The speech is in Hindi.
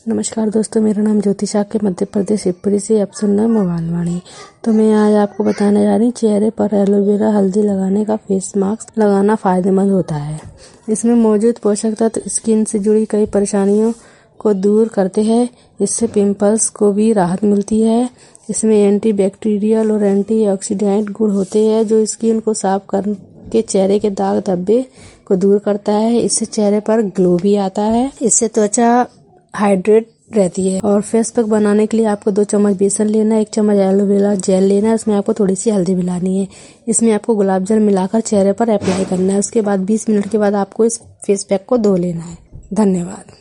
नमस्कार दोस्तों, मेरा नाम ज्योतिषा के मध्य प्रदेश शिवपुरी से आप सुन रहे हैं मोबाइल वाणी। तो मैं आज आपको बताने जा रही हूँ चेहरे पर एलोवेरा हल्दी लगाने का फेस मास्क लगाना फायदेमंद होता है। इसमें मौजूद पोषक तत्व स्किन से जुड़ी कई परेशानियों को दूर करते हैं। इससे पिंपल्स को भी राहत मिलती है। इसमें एंटीबैक्टीरियल और एंटीऑक्सीडेंट गुण होते हैं जो स्किन को साफ करके चेहरे के दाग धब्बे को दूर करता है। इससे चेहरे पर ग्लो भी आता है। इससे त्वचा हाइड्रेट रहती है। और फेस पैक बनाने के लिए आपको 2 चम्मच बेसन लेना है, 1 चम्मच एलोवेरा जेल लेना है, उसमें आपको थोड़ी सी हल्दी मिलानी है। इसमें आपको गुलाब जल मिलाकर चेहरे पर अप्लाई करना है। उसके बाद 20 मिनट के बाद आपको इस फेस पैक को धो लेना है। धन्यवाद।